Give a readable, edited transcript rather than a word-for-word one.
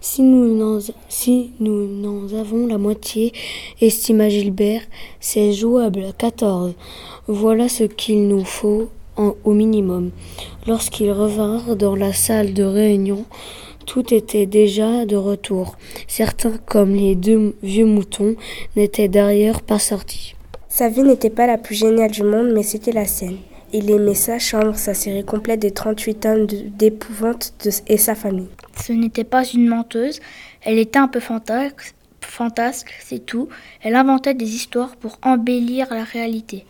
Si nous n'en avons la moitié, estima Gilbert, c'est jouable, 14. Voilà ce qu'il nous faut au minimum. Lorsqu'ils revinrent dans la salle de réunion, tout était déjà de retour. Certains, comme les 2 vieux moutons, n'étaient d'ailleurs pas sortis. Sa vie n'était pas la plus géniale du monde, mais c'était la sienne. Il aimait sa chambre, sa série complète des 38 tonnes d'épouvante et sa famille. Ce n'était pas une menteuse, elle était un peu fantasque, c'est tout. Elle inventait des histoires pour embellir la réalité.